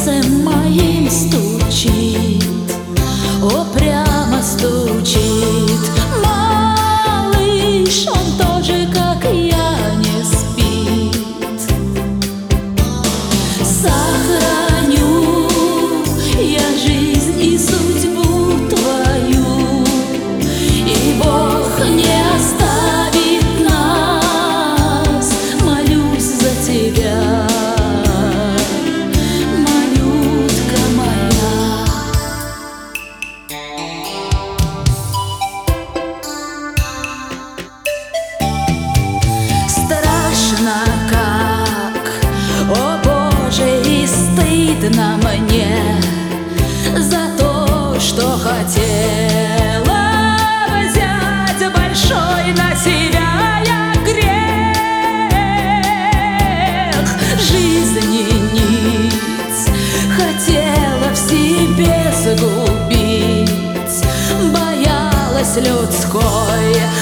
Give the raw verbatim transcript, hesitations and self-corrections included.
сердцем моим стучит, о, прямо стучит. Малыш, он тоже, как я, не спит. Сохраню я жизнь и судьбу твою, и Бог не оставит нас. Молюсь за тебя, малютка моя. Страшно как, о Боже, и стыдно мне за то, что хотела взять большой на себя я грех. Жизни ниц хотела в себе сгубить, боялась людской